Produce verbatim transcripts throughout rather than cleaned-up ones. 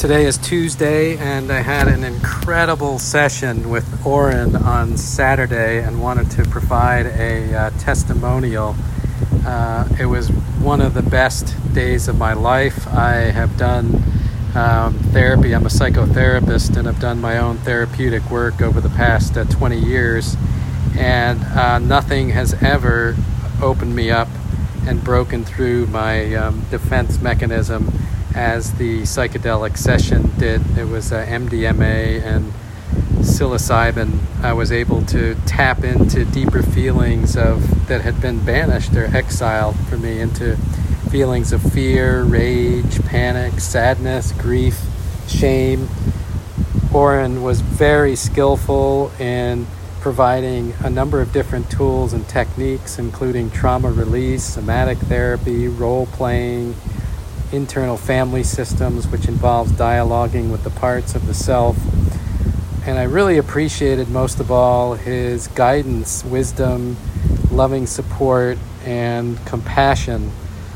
Today is Tuesday, and I had an incredible session with Oren on Saturday and wanted to provide a uh, testimonial. Uh, it was one of the best days of my life. I have done um, therapy. I'm a psychotherapist, and I've done my own therapeutic work over the past uh, twenty years, and uh, nothing has ever opened me up and broken through my um, defense mechanism as the psychedelic session did. It was uh, M D M A and psilocybin. I was able to tap into deeper feelings of that had been banished or exiled for me, into feelings of fear, rage, panic, sadness, grief, shame. Oren was very skillful in providing a number of different tools and techniques, including trauma release, somatic therapy, role playing, internal family systems, which involves dialoguing with the parts of the self. And I really appreciated most of all his guidance, wisdom, loving support, and compassion.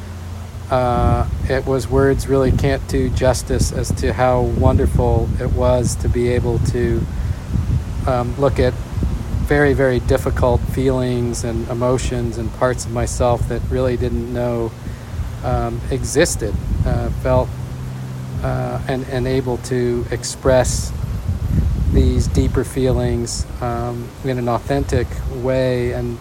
Uh, it was words really can't do justice as to how wonderful it was to be able to um, look at very, very difficult feelings and emotions and parts of myself that really didn't know Um, existed, uh, felt uh, and, and able to express these deeper feelings um, in an authentic way. And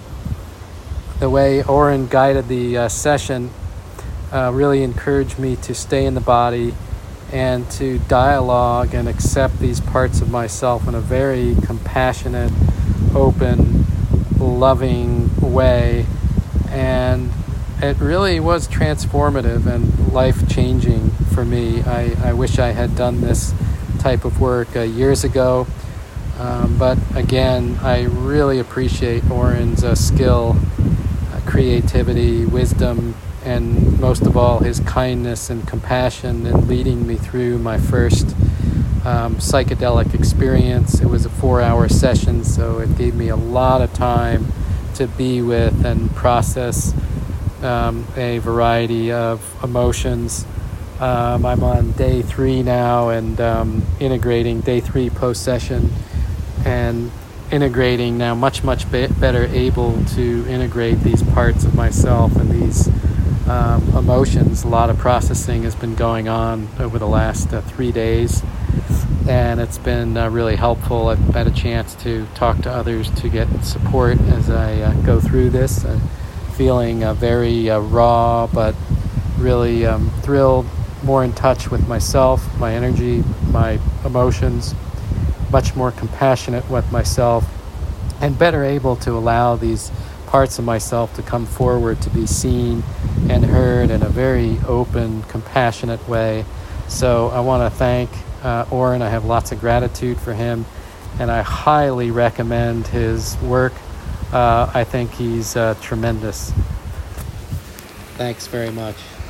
the way Oren guided the uh, session uh, really encouraged me to stay in the body and to dialogue and accept these parts of myself in a very compassionate, open, loving way. And it really was transformative and life-changing for me. I, I wish I had done this type of work uh, years ago. Um, but again, I really appreciate Oren's uh, skill, uh, creativity, wisdom, and most of all, his kindness and compassion in leading me through my first um, psychedelic experience. It was a four-hour session, so it gave me a lot of time to be with and process Um, a variety of emotions. Um, I'm on day three now, and um, integrating day three post-session, and integrating now much, much be- better able to integrate these parts of myself and these um, emotions. A lot of processing has been going on over the last uh, three days, and it's been uh, really helpful. I've had a chance to talk to others to get support as I uh, go through this. Uh, feeling uh, very uh, raw, but really um, thrilled, more in touch with myself, my energy, my emotions, much more compassionate with myself, and better able to allow these parts of myself to come forward, to be seen and heard in a very open, compassionate way. So I want to thank uh, Oren. I have lots of gratitude for him, and I highly recommend his work. Uh, I think he's uh, tremendous. Thanks very much.